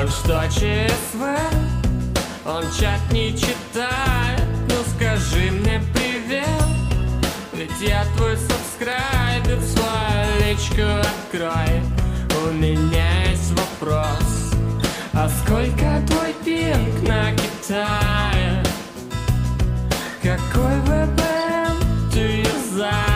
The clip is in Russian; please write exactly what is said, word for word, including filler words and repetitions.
Он что, ЧСВ? Он чат не читает. Ну скажи мне привет, ведь я твой сабскрайбер. Свою личку открой, у меня есть вопрос. А сколько твой пинг на Китае? Какой вэ пэ эн ты юзаешь?